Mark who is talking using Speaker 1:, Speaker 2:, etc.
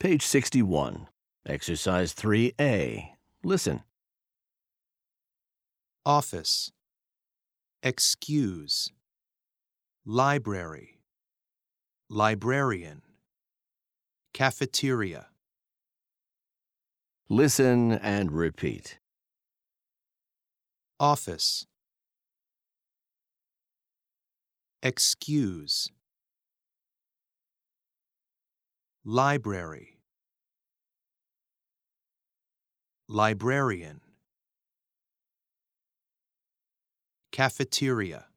Speaker 1: Page 61. Exercise 3A. Listen.
Speaker 2: Office. Excuse. Library. Librarian. Cafeteria.
Speaker 1: Listen and repeat.
Speaker 2: Office. Excuse. Library. Librarian. Cafeteria.